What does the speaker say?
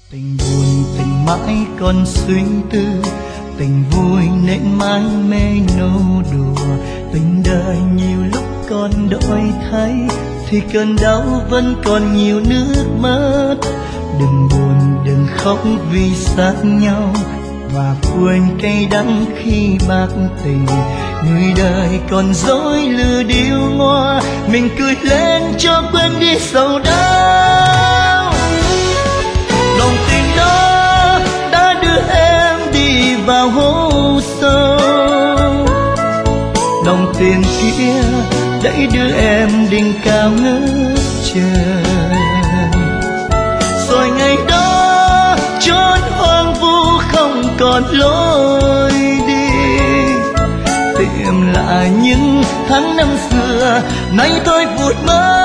Tình buồn tình mãi còn suy tư, tình vui nên mãi mê nô đùa. Tình đời nhiều lúc còn đổi thay, thì cơn đau vẫn còn nhiều nước mắt. Đừng buồn đừng khóc vì xa nhau, và quên cay đắng khi bạc tình. Người đời còn dối lừa điêu ngoa, mình cười lên cho quên đi sầu đau. Đồng tình đó đã đưa em đi vào hố sâu, đồng tiền kia đẩy đưa em đỉnh cao ngất trời. Rồi ngày đó chốn hoang vu không còn lối đi, tìm lại những tháng năm xưa nay tôi vụt mất.